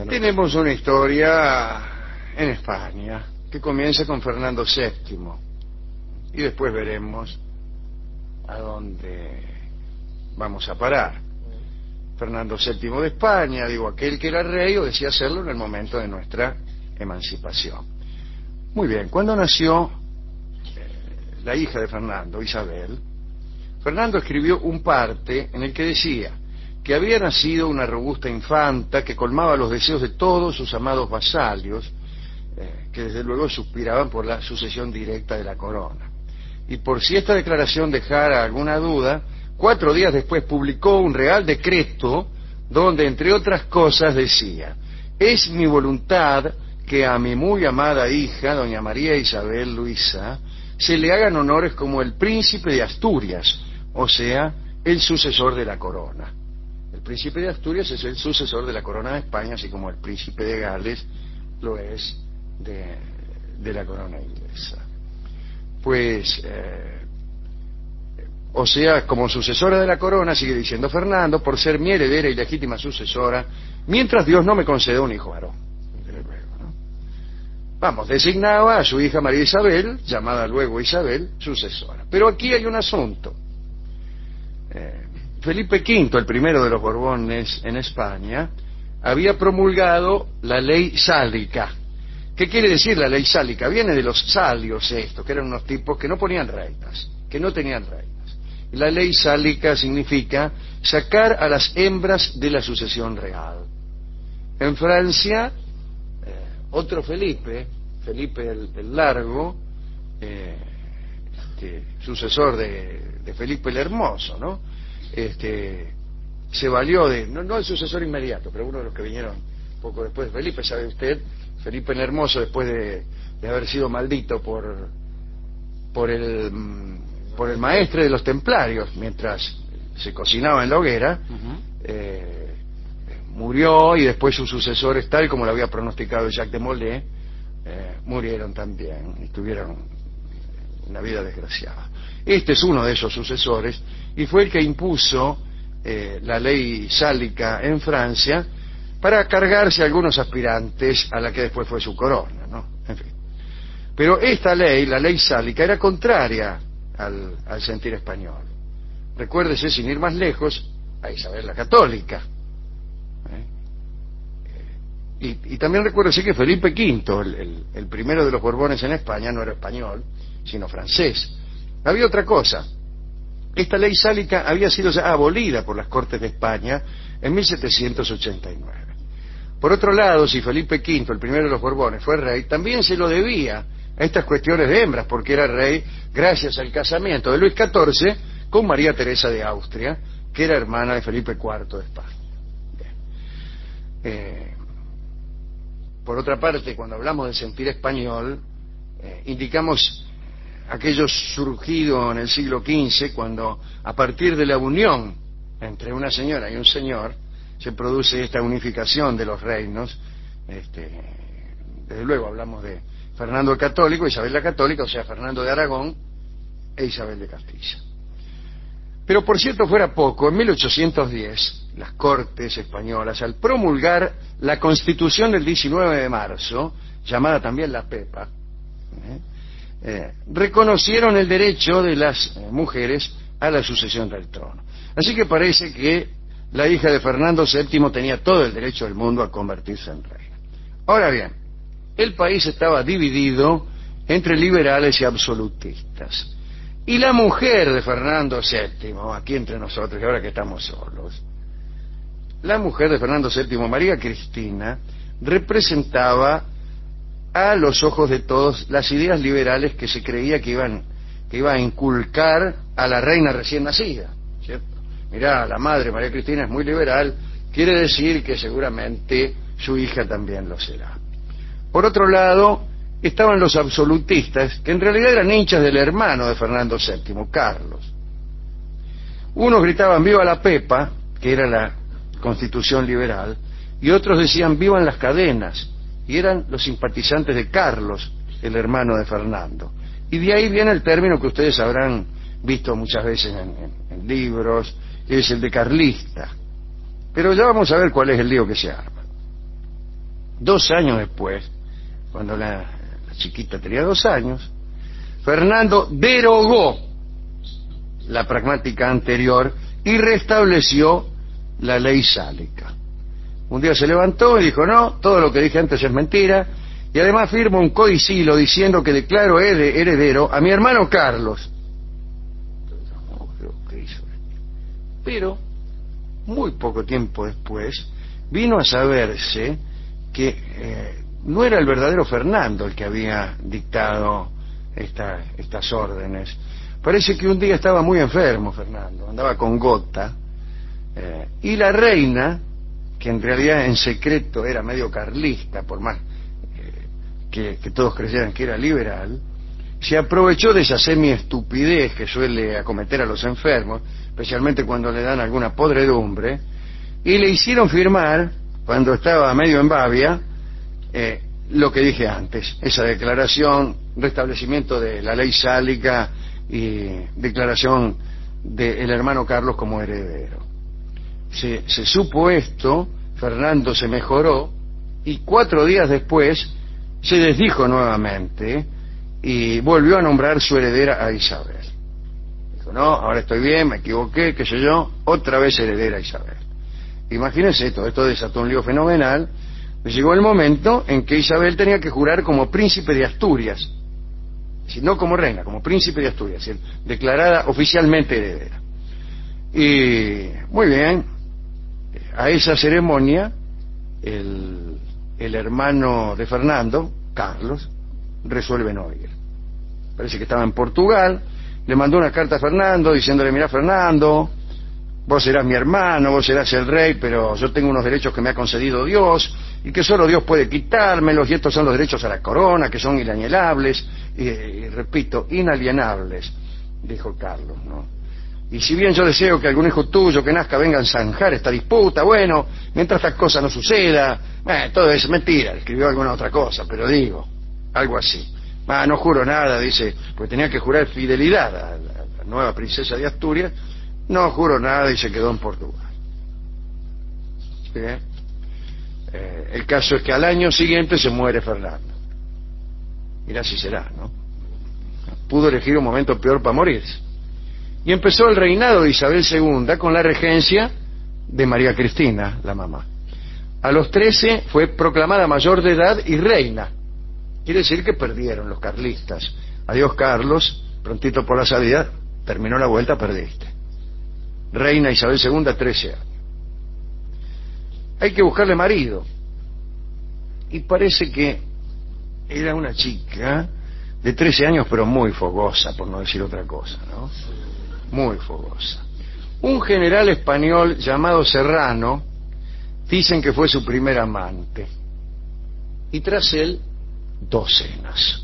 Tenemos una historia en España que comienza con Fernando VII y después veremos a dónde vamos a parar. Fernando VII de España, digo, aquel que era rey o decía serlo en el momento de nuestra emancipación. Muy bien, cuando nació la hija de Fernando, Isabel, Fernando escribió un parte en el que decía que había nacido una robusta infanta que colmaba los deseos de todos sus amados vasallos, que desde luego suspiraban por la sucesión directa de la corona. Y por si esta declaración dejara alguna duda, 4 días después publicó un real decreto donde, entre otras cosas, decía: es mi voluntad que a mi muy amada hija, doña María Isabel Luisa, se le hagan honores como el príncipe de Asturias, o sea, el sucesor de la corona. El príncipe de Asturias es el sucesor de la corona de España, así como el príncipe de Gales lo es de la corona inglesa. Pues, o sea, como sucesora de la corona, sigue diciendo Fernando, por ser mi heredera y legítima sucesora, mientras Dios no me conceda un hijo varón. ¿No? Vamos, designaba a su hija María Isabel, llamada luego Isabel, sucesora. Pero aquí hay un asunto. Felipe V, el primero de los Borbones en España, había promulgado la ley sálica. ¿Qué quiere decir la ley sálica? Viene de los salios estos, que eran unos tipos que no ponían reinas, que no tenían reinas. La ley sálica significa sacar a las hembras de la sucesión real. En Francia, otro Felipe el Largo, sucesor de Felipe el Hermoso, ¿no? Se valió no el sucesor inmediato, pero uno de los que vinieron poco después de Felipe, sabe usted, Felipe el Hermoso, después de haber sido maldito por el maestre de los templarios, mientras se cocinaba en la hoguera, murió, y después sus sucesores, tal como lo había pronosticado Jacques de Molay, murieron también y tuvieron una vida desgraciada. Este es uno de esos sucesores y fue el que impuso la ley sálica en Francia para cargarse a algunos aspirantes a la que después fue su corona, ¿no? En fin. Pero esta ley, la ley sálica, era contraria al sentir español. Recuérdese, sin ir más lejos, a Isabel la Católica. Y también recuérdese que Felipe V, el primero de los Borbones en España, no era español, sino francés. Había otra cosa. Esta ley sálica había sido ya abolida por las Cortes de España en 1789. Por otro lado, si Felipe V, el primero de los Borbones, fue rey, también se lo debía a estas cuestiones de hembras, porque era rey gracias al casamiento de Luis XIV con María Teresa de Austria, que era hermana de Felipe IV de España. Por otra parte, cuando hablamos de sentir español, indicamos aquello surgido en el siglo XV, cuando a partir de la unión entre una señora y un señor se produce esta unificación de los reinos. Desde luego hablamos de Fernando el Católico, Isabel la Católica, o sea, Fernando de Aragón e Isabel de Castilla. Pero por cierto fuera poco, en 1810 las Cortes españolas, al promulgar la Constitución del 19 de marzo, llamada también la Pepa, reconocieron el derecho de las mujeres a la sucesión del trono. Así que parece que la hija de Fernando VII tenía todo el derecho del mundo a convertirse en reina. Ahora bien, el país estaba dividido entre liberales y absolutistas. Y la mujer de Fernando VII, aquí entre nosotros, y ahora que estamos solos, la mujer de Fernando VII, María Cristina, representaba a los ojos de todos las ideas liberales que se creía que iba a inculcar a la reina recién nacida, ¿cierto? Mirá, la madre María Cristina es muy liberal, quiere decir que seguramente su hija también lo será. Por otro lado, estaban los absolutistas, que en realidad eran hinchas del hermano de Fernando VII, Carlos. Unos gritaban viva la Pepa, que era la constitución liberal, y otros decían vivan las cadenas, y eran los simpatizantes de Carlos, el hermano de Fernando. Y de ahí viene el término que ustedes habrán visto muchas veces en libros, que es el de carlista. Pero ya vamos a ver cuál es el lío que se arma. 2 años después, cuando la chiquita tenía 2 años, Fernando derogó la pragmática anterior y restableció la ley sálica. Un día se levantó y dijo: no, todo lo que dije antes es mentira, y además firmo un codicilo diciendo que declaro heredero a mi hermano Carlos. Pero muy poco tiempo después vino a saberse que no era el verdadero Fernando el que había dictado estas órdenes. Parece que un día estaba muy enfermo Fernando, andaba con gota, y la reina, que en realidad en secreto era medio carlista, por más que todos creyeran que era liberal, se aprovechó de esa semi-estupidez que suele acometer a los enfermos, especialmente cuando le dan alguna podredumbre, y le hicieron firmar, cuando estaba medio en babia, lo que dije antes, esa declaración, restablecimiento de la ley sálica y declaración del hermano Carlos como heredero. Se supo esto, Fernando se mejoró, y 4 días después se desdijo nuevamente y volvió a nombrar su heredera a Isabel. Dijo: no, ahora estoy bien, me equivoqué, qué sé yo, otra vez heredera a Isabel. Imagínense esto desató un lío fenomenal. Llegó el momento en que Isabel tenía que jurar como príncipe de Asturias, no como reina, como príncipe de Asturias, declarada oficialmente heredera. Y muy bien, a esa ceremonia el hermano de Fernando, Carlos, resuelve no ir. Parece que estaba en Portugal, le mandó una carta a Fernando diciéndole: mirá, Fernando, vos serás mi hermano, vos serás el rey, pero yo tengo unos derechos que me ha concedido Dios y que solo Dios puede quitármelos, y estos son los derechos a la corona, que son inalienables, y repito, inalienables, dijo Carlos, ¿no? Y si bien yo deseo que algún hijo tuyo que nazca venga a zanjar esta disputa, bueno, mientras esta cosa no suceda, todo es mentira. Escribió alguna otra cosa, pero digo, algo así. No juro nada, dice, porque tenía que jurar fidelidad a la nueva princesa de Asturias. No juro nada, y se quedó en Portugal. ¿Bien? El caso es que al año siguiente se muere Fernando. Mirá si será, ¿no? Pudo elegir un momento peor para morirse. Y empezó el reinado de Isabel II con la regencia de María Cristina, la mamá. A los 13 fue proclamada mayor de edad y reina. Quiere decir que perdieron los carlistas. Adiós, Carlos, prontito por la salida, terminó la vuelta, perdiste. Reina Isabel II, 13 años. Hay que buscarle marido. Y parece que era una chica de 13 años, pero muy fogosa, por no decir otra cosa, ¿no? Muy fogosa. Un general español llamado Serrano, dicen que fue su primer amante, y tras él 2 cenas.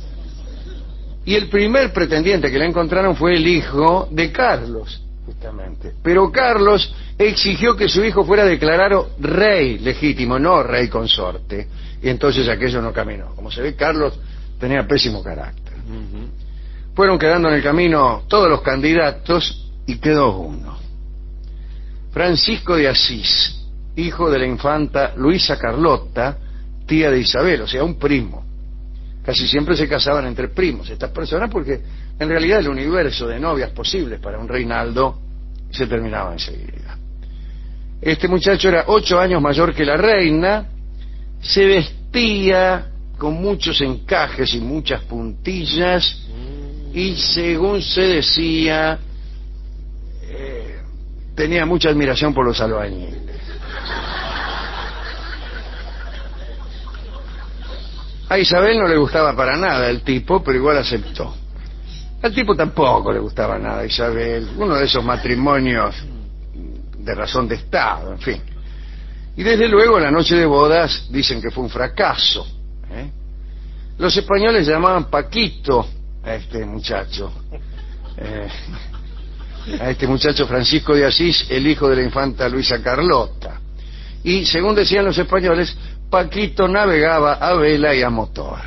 Y el primer pretendiente que le encontraron fue el hijo de Carlos, justamente. Pero Carlos exigió que su hijo fuera declarado rey legítimo, no rey consorte, y entonces aquello no caminó. Como se ve, Carlos tenía pésimo carácter. Fueron quedando en el camino todos los candidatos y quedó uno: Francisco de Asís, hijo de la infanta Luisa Carlota, tía de Isabel, o sea, un primo. Casi siempre se casaban entre primos estas personas, porque en realidad el universo de novias posibles para un reinaldo se terminaba enseguida. Este muchacho era 8 años mayor que la reina, se vestía con muchos encajes y muchas puntillas, y según se decía, tenía mucha admiración por los albañiles. A Isabel no le gustaba para nada el tipo, pero igual aceptó. Al tipo tampoco le gustaba nada a Isabel, uno de esos matrimonios de razón de Estado, en fin. Y desde luego la noche de bodas dicen que fue un fracaso, ¿eh? Los españoles llamaban Paquito a este muchacho, Francisco de Asís, el hijo de la infanta Luisa Carlota. Y según decían los españoles, Paquito navegaba a vela y a motor.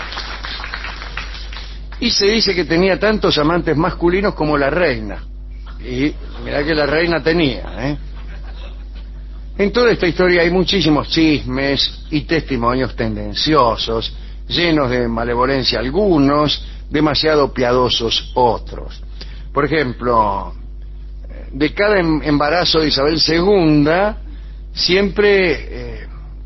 Y se dice que tenía tantos amantes masculinos como la reina. Y mirá que la reina tenía, ¿eh? En toda esta historia hay muchísimos chismes y testimonios tendenciosos, llenos de malevolencia algunos, demasiado piadosos otros. Por ejemplo, de cada embarazo de Isabel II, siempre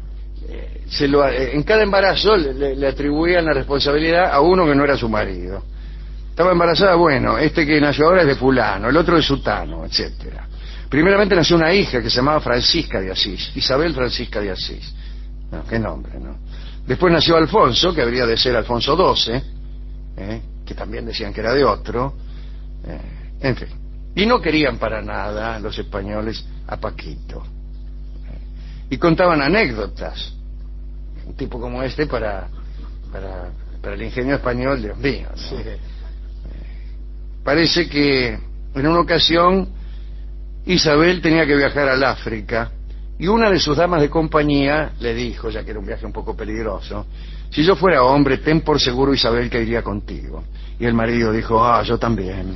en cada embarazo le atribuían la responsabilidad a uno que no era su marido. Estaba embarazada, bueno, este que nació ahora es de fulano, el otro de sutano, etcétera. Primeramente nació una hija que se llamaba Francisca de Asís, Isabel Francisca de Asís. No, qué nombre, ¿no? Después nació Alfonso, que habría de ser Alfonso XII, que también decían que era de otro. En fin. Y no querían para nada los españoles a Paquito. Y contaban anécdotas. Un tipo como este para el ingenio español, Dios mío, ¿no? Sí. Parece que en una ocasión Isabel tenía que viajar al África y una de sus damas de compañía le dijo, ya que era un viaje un poco peligroso: si yo fuera hombre, ten por seguro, Isabel, que iría contigo. Y el marido dijo: ah, yo también.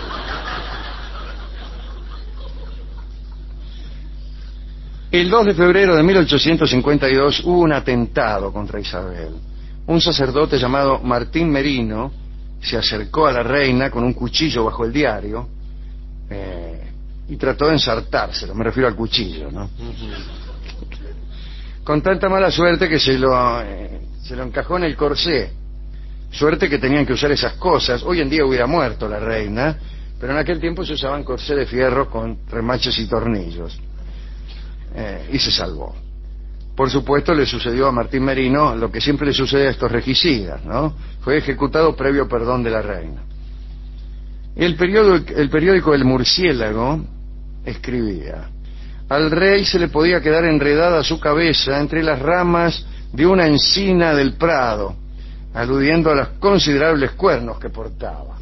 El 2 de febrero de 1852 hubo un atentado contra Isabel. Un sacerdote llamado Martín Merino se acercó a la reina con un cuchillo bajo el diario y trató de ensartárselo, me refiero al cuchillo, ¿no? Con tanta mala suerte que se lo encajó en el corsé. Suerte que tenían que usar esas cosas. Hoy en día hubiera muerto la reina, pero en aquel tiempo se usaban corsé de fierro con remaches y tornillos. Y se salvó. Por supuesto, le sucedió a Martín Merino lo que siempre le sucede a estos regicidas, ¿no? Fue ejecutado previo perdón de la reina. El periódico El Murciélago escribía: al rey se le podía quedar enredada su cabeza entre las ramas de una encina del prado, aludiendo a los considerables cuernos que portaba.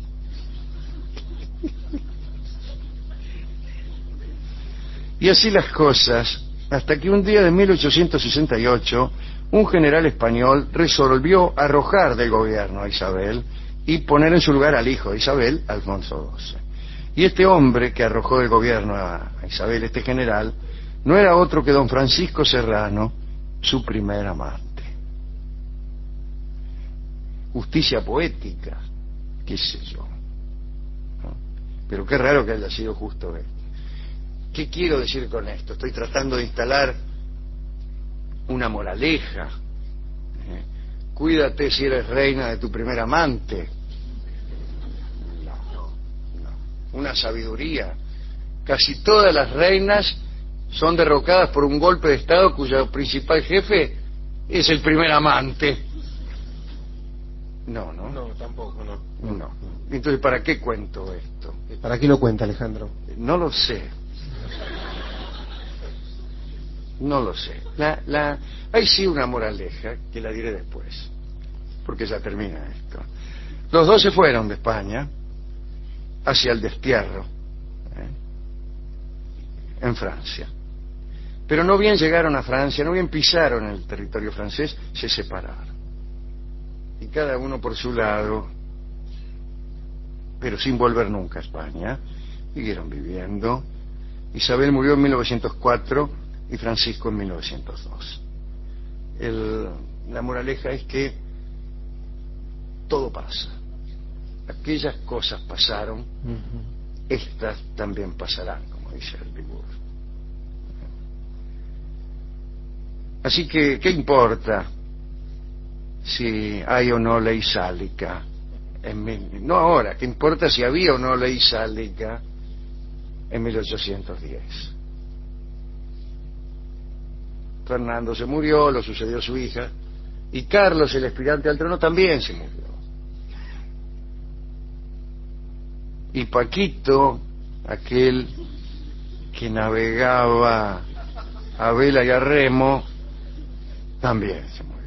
Y así las cosas, hasta que un día de 1868, un general español resolvió arrojar del gobierno a Isabel y poner en su lugar al hijo de Isabel, Alfonso XII. Y este hombre que arrojó del gobierno a Isabel, este general, no era otro que don Francisco Serrano, su primer amante. Justicia poética, qué sé yo, ¿no? Pero qué raro que haya sido justo esto. ¿Qué quiero decir con esto? Estoy tratando de instalar una moraleja. Cuídate si eres reina de tu primer amante. No. Una sabiduría. Casi todas las reinas son derrocadas por un golpe de estado cuyo principal jefe es el primer amante. No, tampoco, no. Entonces, ¿para qué cuento esto? ¿Para qué lo cuenta, Alejandro? No lo sé. Hay sí una moraleja que la diré después, porque ya termina esto. Los dos se fueron de España hacia el destierro, en Francia. Pero no bien llegaron a Francia, no bien pisaron el territorio francés, se separaron. Y cada uno por su lado, pero sin volver nunca a España, siguieron viviendo. Isabel murió en 1904 y Francisco en 1902. La moraleja es que todo pasa. Aquellas cosas pasaron, estas también pasarán, como dice el dibujo. Así que, ¿qué importa si hay o no ley sálica? No ahora, ¿qué importa si había o no ley sálica en 1810? Fernando se murió, lo sucedió su hija, y Carlos, el aspirante al trono, también se murió. Y Paquito, aquel que navegaba a vela y a remo, también se murió.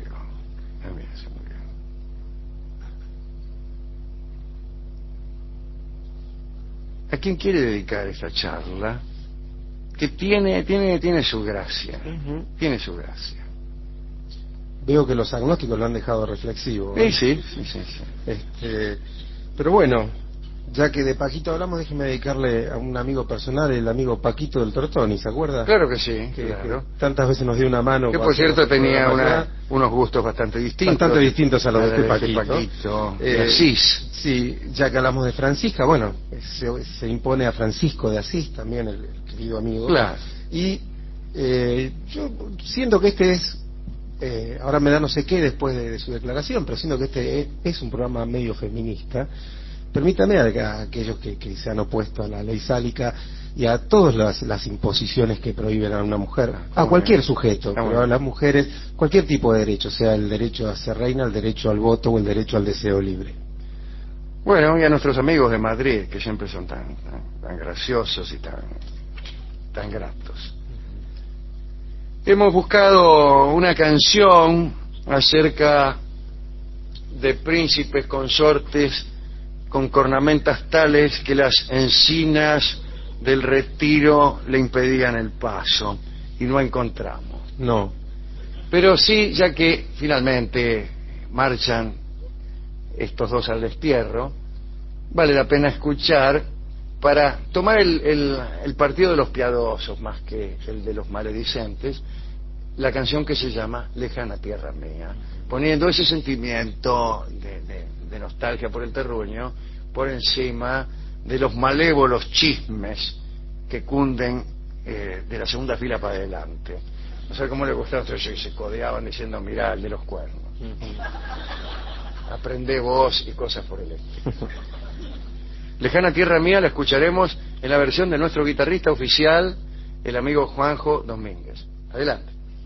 ¿A quién quiere dedicar esta charla? Que tiene su gracia, tiene su gracia. Veo que los agnósticos lo han dejado reflexivo, Sí. pero bueno, Ya que de Paquito hablamos, déjeme dedicarle a un amigo personal, el amigo Paquito del Tortoni, ¿se acuerda? Claro que sí, claro. Que tantas veces nos dio una mano. Que por cierto tenía unos gustos bastante distintos. Bastante distintos a los de este Paquito. Paquito de Asís. Sí, ya que hablamos de Francisca, bueno, se impone a Francisco de Asís también, el querido amigo. Claro. Y yo siento que este es, ahora me da no sé qué después de su declaración, pero siento que este es un programa medio feminista. Permítame a aquellos que se han opuesto a la ley sálica y a todas las imposiciones que prohíben a una mujer, a cualquier sujeto, pero a las mujeres, cualquier tipo de derecho, sea el derecho a ser reina, el derecho al voto o el derecho al deseo libre. Bueno, y a nuestros amigos de Madrid, que siempre son tan graciosos y tan gratos. Hemos buscado una canción acerca de príncipes consortes con cornamentas tales que las encinas del Retiro le impedían el paso, y no encontramos. No. Pero sí, ya que finalmente marchan estos dos al destierro, vale la pena escuchar para tomar el partido de los piadosos más que el de los maledicentes, la canción que se llama Lejana Tierra Mía, poniendo ese sentimiento de nostalgia por el terruño por encima de los malévolos chismes que cunden de la segunda fila para adelante. No sé cómo le gustaba a ustedes, se codeaban diciendo, mirá, el de los cuernos. Aprende vos y cosas por el estilo. Lejana Tierra Mía la escucharemos en la versión de nuestro guitarrista oficial, el amigo Juanjo Domínguez. Adelante.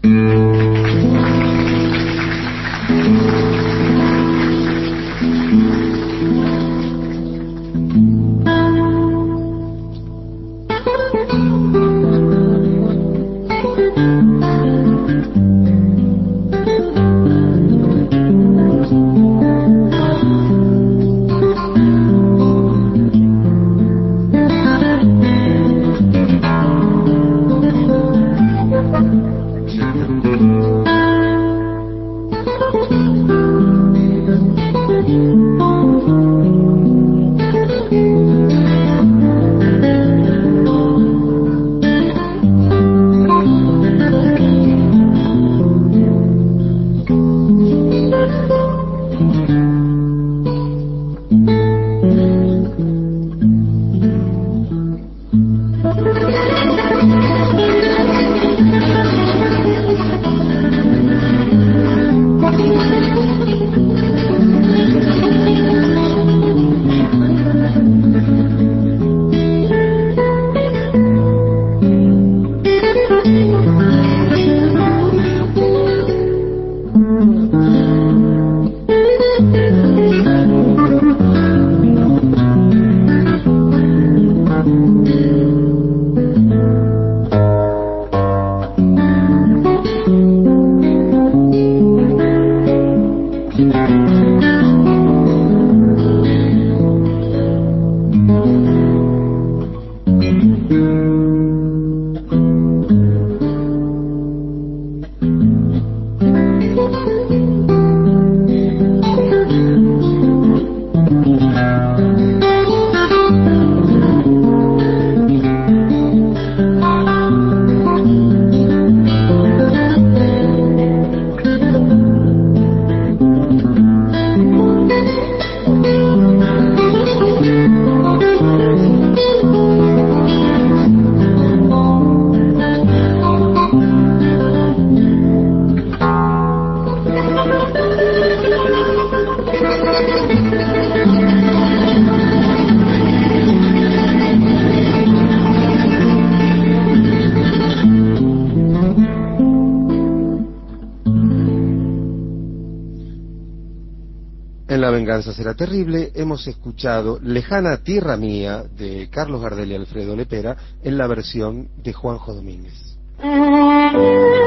La venganza será terrible. Hemos escuchado Lejana Tierra Mía de Carlos Gardel y Alfredo Lepera en la versión de Juanjo Domínguez.